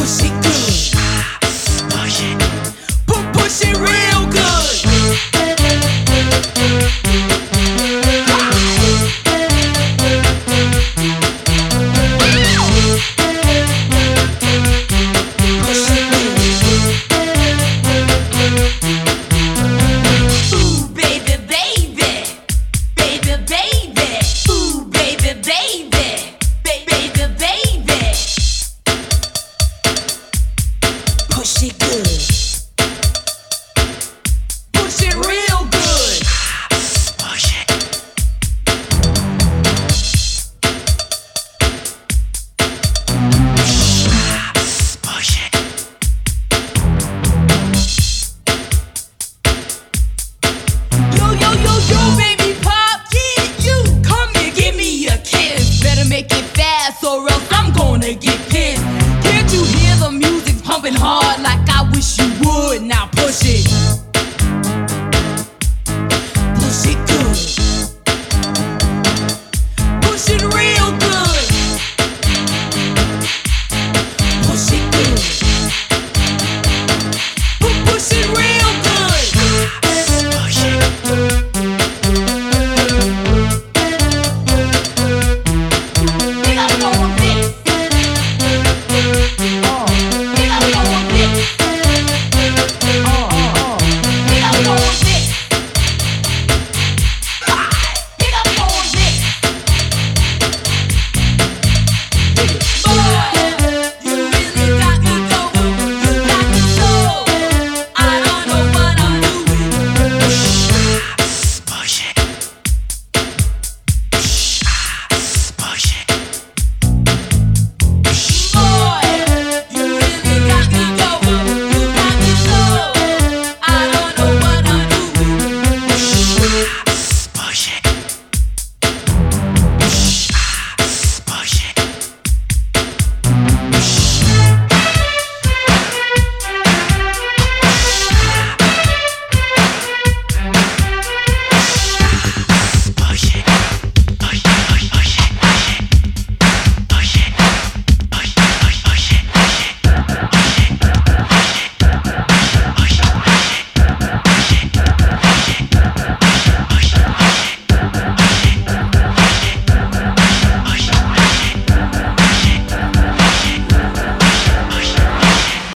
Push it good. Push it. Push it real good. Push it good. Push it real good. Push it. Push it. Yo, yo, yo, yo, baby pop, yeah, you come here, give me a kiss. Better make it fast or else I'm gonna get pissed. Can't you hear the music pumping hard like I wish you would? Now